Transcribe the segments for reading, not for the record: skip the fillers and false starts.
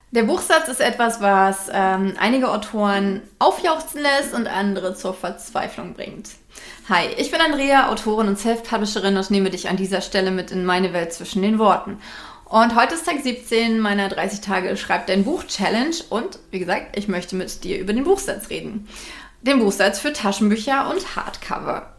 Der Buchsatz ist etwas, was einige Autoren aufjauchzen lässt und andere zur Verzweiflung bringt. Hi, ich bin Andrea, Autorin und Self-Publisherin und nehme dich an dieser Stelle mit in meine Welt zwischen den Worten. Und heute ist Tag 17 meiner 30 Tage Schreib dein Buch Challenge und wie gesagt, ich möchte mit dir über den Buchsatz reden. Den Buchsatz für Taschenbücher und Hardcover.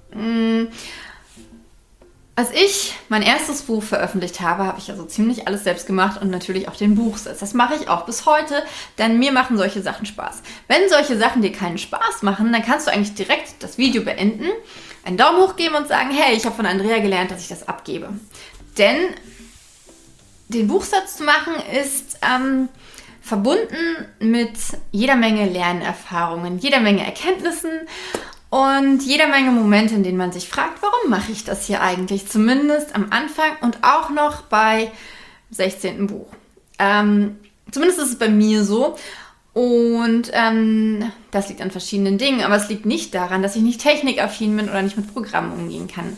Als ich mein erstes Buch veröffentlicht habe, habe ich also ziemlich alles selbst gemacht und natürlich auch den Buchsatz. Das mache ich auch bis heute, denn mir machen solche Sachen Spaß. Wenn solche Sachen dir keinen Spaß machen, dann kannst du eigentlich direkt das Video beenden, einen Daumen hoch geben und sagen, hey, ich habe von Andrea gelernt, dass ich das abgebe. Denn den Buchsatz zu machen ist verbunden mit jeder Menge Lernerfahrungen, jeder Menge Erkenntnissen und jeder Menge Momente, in denen man sich fragt, warum mache ich das hier eigentlich? Zumindest am Anfang und auch noch bei 16. Buch. Zumindest ist es bei mir so. Und das liegt an verschiedenen Dingen, aber es liegt nicht daran, dass ich nicht technikaffin bin oder nicht mit Programmen umgehen kann.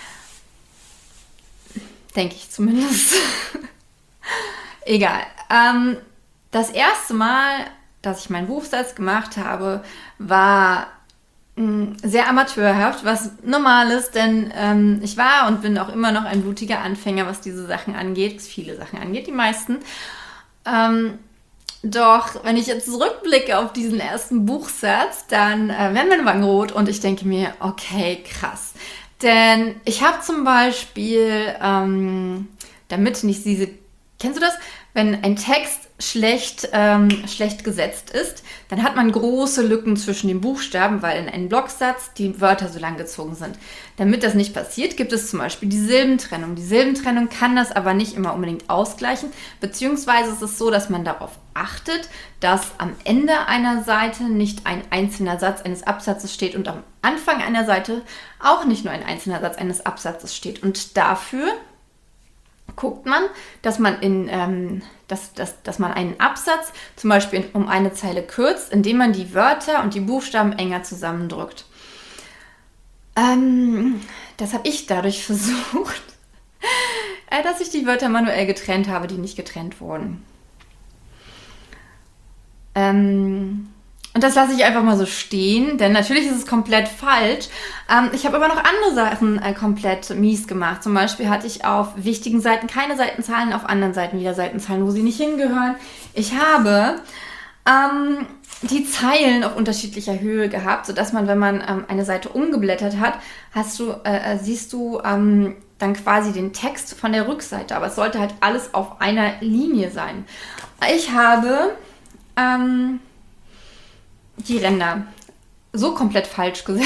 Denke ich zumindest. Egal. Das erste Mal, dass ich meinen Buchsatz gemacht habe, war sehr amateurhaft, was normal ist, denn ich war und bin auch immer noch ein blutiger Anfänger, was diese Sachen angeht, was viele Sachen angeht, die meisten. Doch wenn ich jetzt zurückblicke auf diesen ersten Buchsatz, dann werden meine Wangen rot und ich denke mir, okay, krass. Denn ich habe zum Beispiel, damit nicht diese, kennst du das? Wenn ein Text schlecht gesetzt ist, dann hat man große Lücken zwischen den Buchstaben, weil in einem Blocksatz die Wörter so lang gezogen sind. Damit das nicht passiert, gibt es zum Beispiel die Silbentrennung. Die Silbentrennung kann das aber nicht immer unbedingt ausgleichen, beziehungsweise ist es so, dass man darauf achtet, dass am Ende einer Seite nicht ein einzelner Satz eines Absatzes steht und am Anfang einer Seite auch nicht nur ein einzelner Satz eines Absatzes steht. Und dafür guckt man, dass man dass man einen Absatz zum Beispiel um eine Zeile kürzt, indem man die Wörter und die Buchstaben enger zusammendrückt. Das habe ich dadurch versucht, dass ich die Wörter manuell getrennt habe, die nicht getrennt wurden. Und das lasse ich einfach mal so stehen, denn natürlich ist es komplett falsch. Ich habe aber noch andere Sachen komplett mies gemacht. Zum Beispiel hatte ich auf wichtigen Seiten keine Seitenzahlen, auf anderen Seiten wieder Seitenzahlen, wo sie nicht hingehören. Ich habe die Zeilen auf unterschiedlicher Höhe gehabt, sodass man, wenn man eine Seite umgeblättert hat, siehst du dann quasi den Text von der Rückseite. Aber es sollte halt alles auf einer Linie sein. Ich habe die Ränder so komplett falsch gesetzt,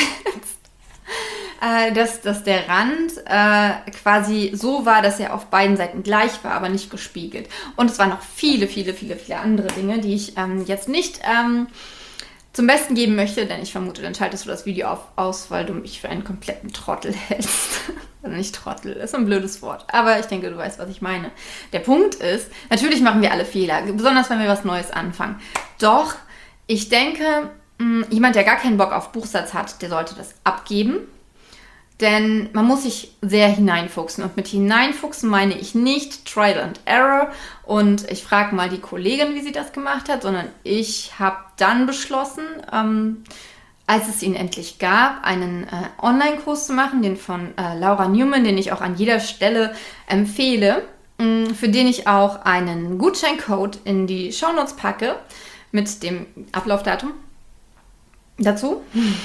dass der Rand quasi so war, dass er auf beiden Seiten gleich war, aber nicht gespiegelt. Und es waren noch viele, viele, viele, viele andere Dinge, die ich jetzt nicht zum Besten geben möchte, denn ich vermute, dann schaltest du das Video aus, weil du mich für einen kompletten Trottel hältst. Oder nicht Trottel, ist ein blödes Wort. Aber ich denke, du weißt, was ich meine. Der Punkt ist, natürlich machen wir alle Fehler, besonders wenn wir was Neues anfangen. Doch ich denke, jemand, der gar keinen Bock auf Buchsatz hat, der sollte das abgeben. Denn man muss sich sehr hineinfuchsen. Und mit hineinfuchsen meine ich nicht Trial and Error und ich frage mal die Kollegin, wie sie das gemacht hat, sondern ich habe dann beschlossen, als es ihn endlich gab, einen Online-Kurs zu machen, den von Laura Newman, den ich auch an jeder Stelle empfehle, für den ich auch einen Gutscheincode in die Shownotes packe, mit dem Ablaufdatum dazu.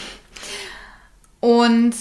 Und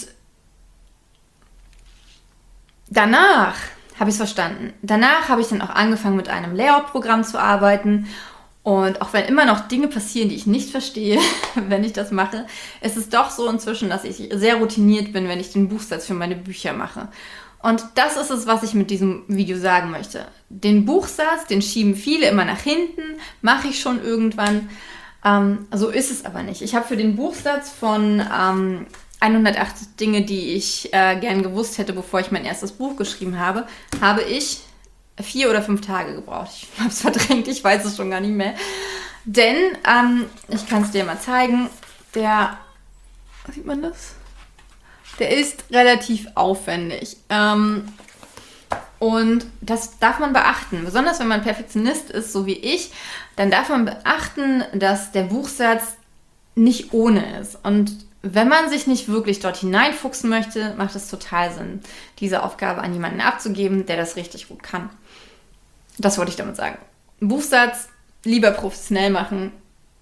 danach habe ich es verstanden. Danach habe ich dann auch angefangen, mit einem Layout-Programm zu arbeiten. Und auch wenn immer noch Dinge passieren, die ich nicht verstehe, wenn ich das mache, ist es doch so inzwischen, dass ich sehr routiniert bin, wenn ich den Buchsatz für meine Bücher mache. Und das ist es, was ich mit diesem Video sagen möchte. Den Buchsatz, den schieben viele immer nach hinten, mache ich schon irgendwann. So ist es aber nicht. Ich habe für den Buchsatz von 108 Dinge, die ich gern gewusst hätte, bevor ich mein erstes Buch geschrieben habe, habe ich 4 oder 5 Tage gebraucht. Ich habe es verdrängt, ich weiß es schon gar nicht mehr. Denn, ich kann es dir mal zeigen, sieht man das? Der ist relativ aufwendig. Und das darf man beachten. Besonders wenn man Perfektionist ist, so wie ich, dann darf man beachten, dass der Buchsatz nicht ohne ist. Und wenn man sich nicht wirklich dort hineinfuchsen möchte, macht es total Sinn, diese Aufgabe an jemanden abzugeben, der das richtig gut kann. Das wollte ich damit sagen. Buchsatz lieber professionell machen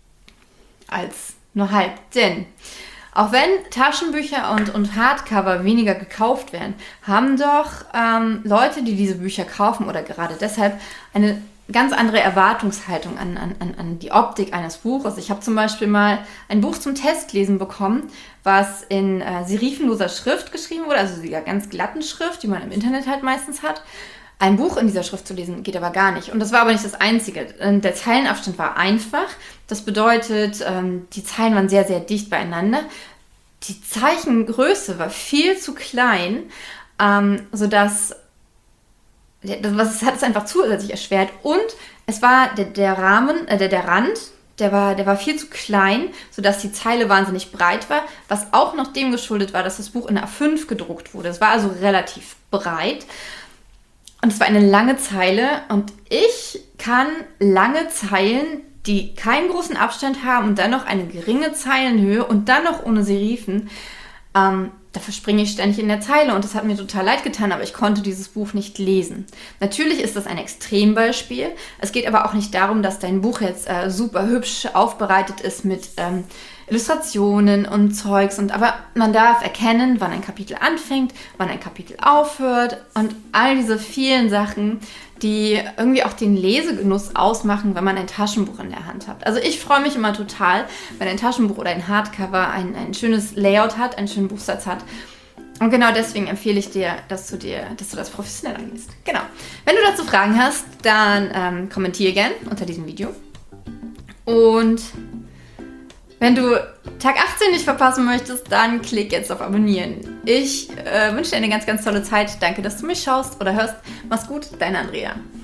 als nur halb. Denn auch wenn Taschenbücher und Hardcover weniger gekauft werden, haben doch Leute, die diese Bücher kaufen oder gerade deshalb eine ganz andere Erwartungshaltung an die Optik eines Buches. Ich habe zum Beispiel mal ein Buch zum Testlesen bekommen, was in serifenloser Schrift geschrieben wurde, also dieser ganz glatten Schrift, die man im Internet halt meistens hat. Ein Buch in dieser Schrift zu lesen geht aber gar nicht. Und das war aber nicht das Einzige. Der Zeilenabstand war einfach. Das bedeutet, die Zeilen waren sehr, sehr dicht beieinander. Die Zeichengröße war viel zu klein, sodass das hat es einfach zusätzlich erschwert. Und es war der Rahmen, der Rand, der war viel zu klein, sodass die Zeile wahnsinnig breit war, was auch noch dem geschuldet war, dass das Buch in A5 gedruckt wurde. Es war also relativ breit. Und es war eine lange Zeile und ich kann lange Zeilen, die keinen großen Abstand haben und dann noch eine geringe Zeilenhöhe und dann noch ohne Serifen, dafür springe ich ständig in der Zeile und das hat mir total leid getan, aber ich konnte dieses Buch nicht lesen. Natürlich ist das ein Extrembeispiel. Es geht aber auch nicht darum, dass dein Buch jetzt super hübsch aufbereitet ist mit Illustrationen und Zeugs. Aber man darf erkennen, wann ein Kapitel anfängt, wann ein Kapitel aufhört und all diese vielen Sachen, die irgendwie auch den Lesegenuss ausmachen, wenn man ein Taschenbuch in der Hand hat. Also ich freue mich immer total, wenn ein Taschenbuch oder ein Hardcover ein schönes Layout hat, einen schönen Buchsatz hat. Und genau deswegen empfehle ich dir, dass du das professionell angehst. Genau. Wenn du dazu Fragen hast, dann kommentiere gerne unter diesem Video. Und wenn du Tag 18 nicht verpassen möchtest, dann klick jetzt auf Abonnieren. Ich wünsche dir eine ganz, ganz tolle Zeit. Danke, dass du mich schaust oder hörst. Mach's gut, deine Andrea.